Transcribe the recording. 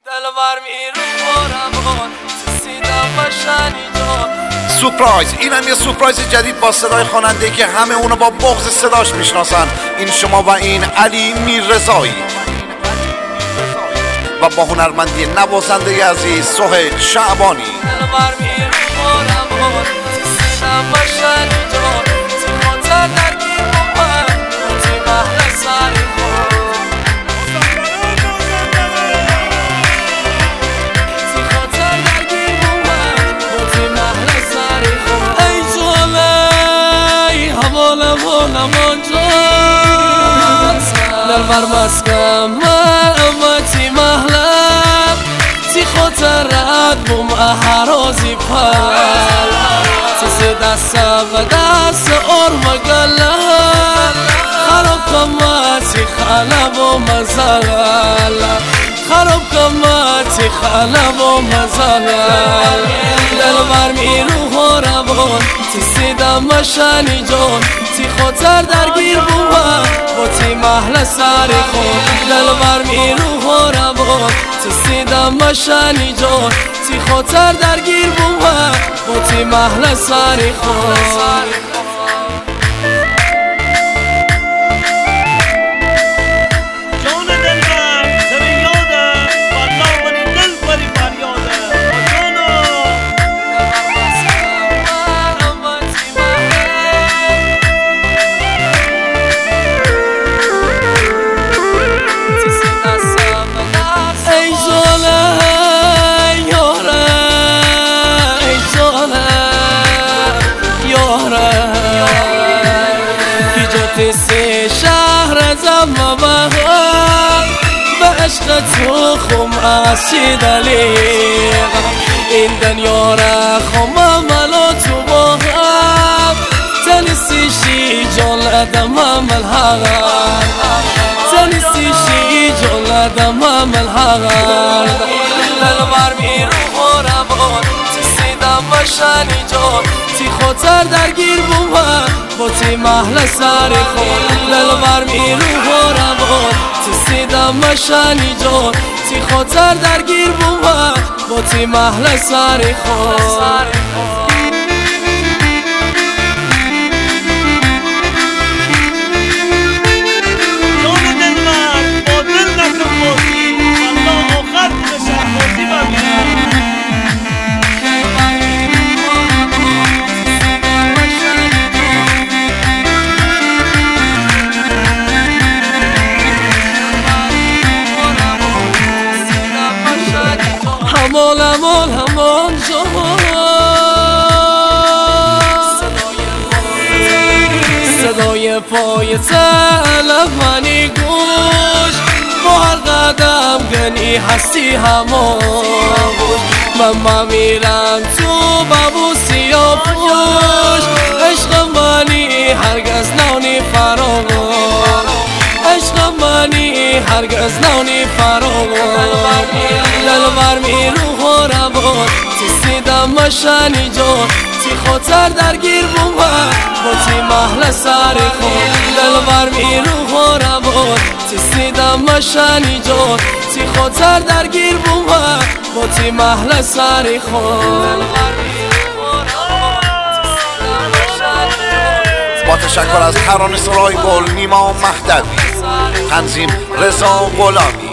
سورپرایز، اینم یه سورپرایز جدید با صدای خواننده که همه اونو با بغض صداش میشناسن. این شما و این علی میررضایی و با هنرمندی نوازنده عزیز سهیل شعبانی. دلبر مسکم امتی محلم تی خاطرت بوم احرازی پل تی دستم و دست ارمگلم خراب کمتی خلب و مزل خراب کمتی خلب و مزل دلبر میرو ها روان تی سیدم مشانی جان تی خاطر درگیر بوم با تی محل سر خود دلبر میرو ها روان تی سیدم مشانی جان تی خاطر درگیر بوم با تی محل سر خود سه شهر زم بهار به عشق تو خم اسید علیق این دنیا را خم ملا تو با هم تنسی شی جان ادم عمل حقا تنسی شی جان ادم عمل حقا دلبر میرو ها روان تی سیدم مشانی جان تی خاطر درگیر بوم با تی محل سر خود دلبر میرو ها روان تی سیدم مشانی جان تی خاطر درگیر بوم با تی محل سر خود همان همان همان جهان صدای پای طلب منی گوش با هر قدم گنی هستی همان من میرم تو بابو سیاه پوش عشق منی هرگز نانی فراغان عشق منی هرگز نانی فراغان دلبر میرو ها روان تی سیدم مشانی جان تی خاطر درگیر بوم با تی محل سر خود دلبر میرو ها روان تی سیدم مشانی جان تی خاطر درگیر بوم با تی محل سر خود با تشکر از ترانه‌سرای گل نیما مهدوی، تنظیم رضا غلامی.